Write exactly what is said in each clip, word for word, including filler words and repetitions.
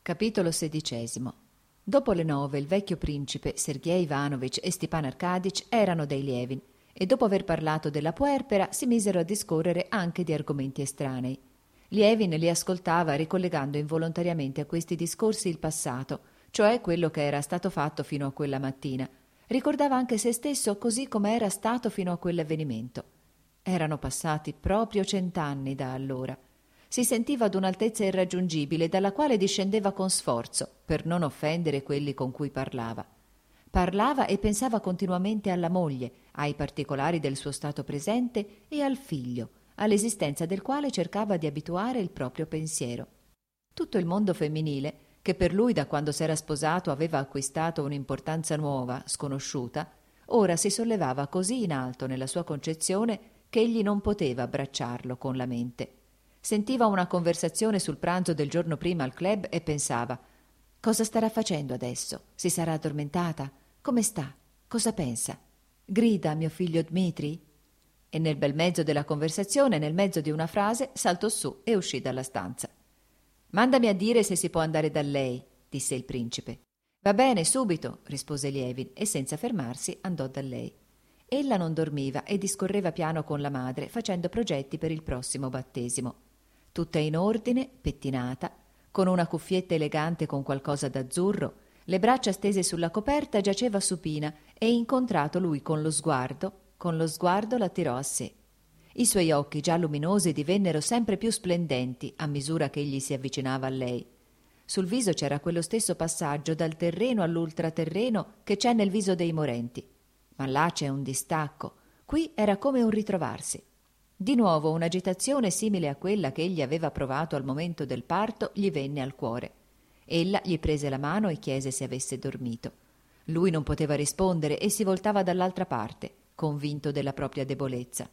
Capitolo sedicesimo. Dopo le nove il vecchio principe, Sergej Ivanovich e Stepan Arkadych erano dai Lievin e dopo aver parlato della puerpera si misero a discorrere anche di argomenti estranei. Lievin li ascoltava ricollegando involontariamente a questi discorsi il passato, cioè quello che era stato fatto fino a quella mattina. Ricordava anche se stesso così come era stato fino a quell'avvenimento. Erano passati proprio cent'anni da allora. Si sentiva ad un'altezza irraggiungibile dalla quale discendeva con sforzo per non offendere quelli con cui parlava. Parlava e pensava continuamente alla moglie, ai particolari del suo stato presente e al figlio, all'esistenza del quale cercava di abituare il proprio pensiero. Tutto il mondo femminile, che per lui da quando s'era sposato aveva acquistato un'importanza nuova, sconosciuta, ora si sollevava così in alto nella sua concezione che egli non poteva abbracciarlo con la mente. Sentiva una conversazione sul pranzo del giorno prima al club e pensava: cosa starà facendo adesso? Si sarà addormentata? Come sta? Cosa pensa? Grida a mio figlio Dmitri? E nel bel mezzo della conversazione, nel mezzo di una frase, saltò su e uscì dalla stanza. «Mandami a dire se si può andare da lei», disse il principe. «Va bene, subito», rispose Lievin e senza fermarsi andò da lei. Ella non dormiva e discorreva piano con la madre, facendo progetti per il prossimo battesimo. Tutta in ordine, pettinata, con una cuffietta elegante con qualcosa d'azzurro, le braccia stese sulla coperta, giaceva supina e, incontrato lui con lo sguardo, con lo sguardo l'attirò a sé. I suoi occhi già luminosi divennero sempre più splendenti a misura che egli si avvicinava a lei. Sul viso c'era quello stesso passaggio dal terreno all'ultraterreno che c'è nel viso dei morenti. Ma là c'è un distacco, qui era come un ritrovarsi. Di nuovo un'agitazione simile a quella che egli aveva provato al momento del parto gli venne al cuore. Ella gli prese la mano e chiese se avesse dormito. Lui non poteva rispondere e si voltava dall'altra parte, convinto della propria debolezza.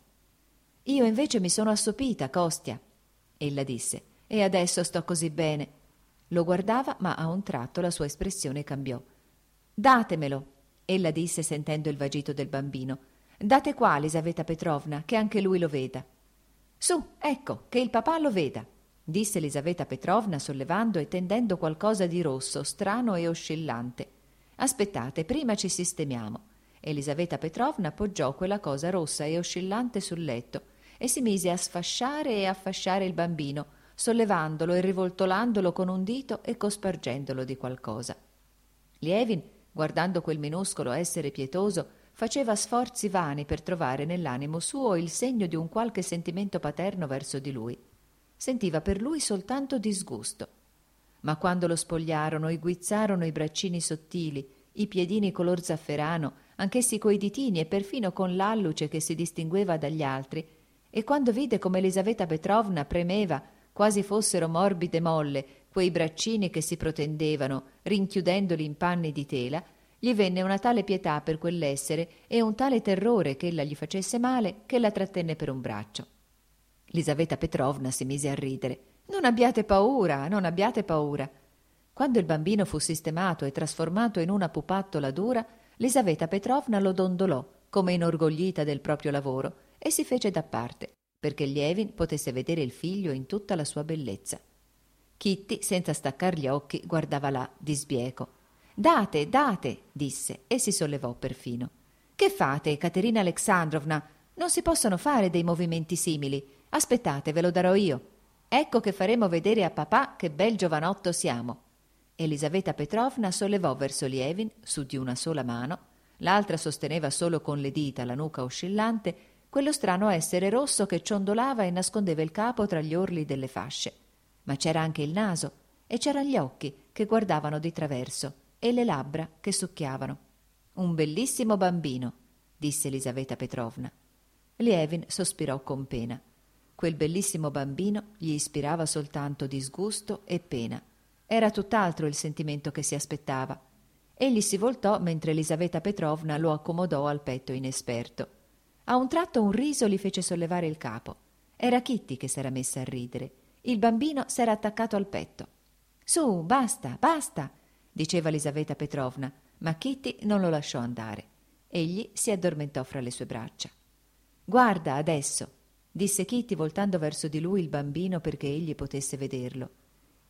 «Io invece mi sono assopita, Kostya», ella disse, «e adesso sto così bene». Lo guardava, ma a un tratto la sua espressione cambiò. «Datemelo», ella disse sentendo il vagito del bambino. «Date qua, Elisaveta Petrovna, che anche lui lo veda». «Su, ecco, che il papà lo veda», disse Elisaveta Petrovna sollevando e tendendo qualcosa di rosso, strano e oscillante. «Aspettate, prima ci sistemiamo». Elisaveta Petrovna appoggiò quella cosa rossa e oscillante sul letto e si mise a sfasciare e a fasciare il bambino, sollevandolo e rivoltolandolo con un dito e cospargendolo di qualcosa. Lievin, guardando quel minuscolo essere pietoso, faceva sforzi vani per trovare nell'animo suo il segno di un qualche sentimento paterno verso di lui. Sentiva per lui soltanto disgusto. Ma quando lo spogliarono e guizzarono i braccini sottili, i piedini color zafferano, anch'essi coi ditini e perfino con l'alluce che si distingueva dagli altri, e quando vide come Elisaveta Petrovna premeva, quasi fossero morbide molle, quei braccini che si protendevano, rinchiudendoli in panni di tela, gli venne una tale pietà per quell'essere e un tale terrore che ella gli facesse male che la trattenne per un braccio. Elisaveta Petrovna si mise a ridere. «Non abbiate paura, non abbiate paura». Quando il bambino fu sistemato e trasformato in una pupattola dura, Elisaveta Petrovna lo dondolò, come inorgoglita del proprio lavoro, e si fece da parte, perché Lievin potesse vedere il figlio in tutta la sua bellezza. Kitty, senza staccar gli occhi, guardava là, di sbieco. «Date, date», disse, e si sollevò perfino. «Che fate, Caterina Alexandrovna? Non si possono fare dei movimenti simili. Aspettate, ve lo darò io. Ecco che faremo vedere a papà che bel giovanotto siamo». Elisaveta Petrovna sollevò verso Lievin, su di una sola mano, l'altra sosteneva solo con le dita la nuca oscillante, quello strano essere rosso che ciondolava e nascondeva il capo tra gli orli delle fasce. Ma c'era anche il naso, e c'erano gli occhi che guardavano di traverso, e le labbra che succhiavano. «Un bellissimo bambino», disse Elisaveta Petrovna. Lievin sospirò con pena. Quel bellissimo bambino gli ispirava soltanto disgusto e pena. Era tutt'altro il sentimento che si aspettava. Egli si voltò mentre Elisaveta Petrovna lo accomodò al petto inesperto. A un tratto un riso gli fece sollevare il capo. Era Kitty che s'era messa a ridere. Il bambino s'era attaccato al petto. «Su, basta, basta», diceva Elisaveta Petrovna, ma Kitty non lo lasciò andare. Egli si addormentò fra le sue braccia. «Guarda adesso», disse Kitty voltando verso di lui il bambino perché egli potesse vederlo.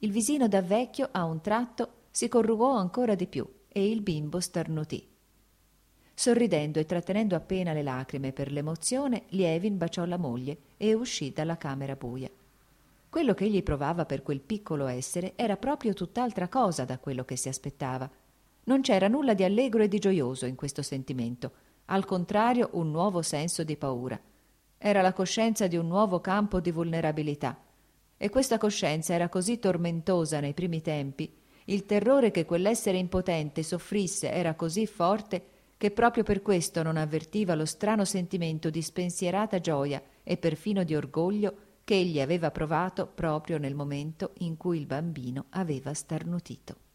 Il visino da vecchio a un tratto si corrugò ancora di più e il bimbo starnutì. Sorridendo e trattenendo appena le lacrime per l'emozione, Lievin baciò la moglie e uscì dalla camera buia. Quello che egli provava per quel piccolo essere era proprio tutt'altra cosa da quello che si aspettava. Non c'era nulla di allegro e di gioioso in questo sentimento, al contrario un nuovo senso di paura. Era la coscienza di un nuovo campo di vulnerabilità, e questa coscienza era così tormentosa nei primi tempi, il terrore che quell'essere impotente soffrisse era così forte che proprio per questo non avvertiva lo strano sentimento di spensierata gioia e perfino di orgoglio che egli aveva provato proprio nel momento in cui il bambino aveva starnutito.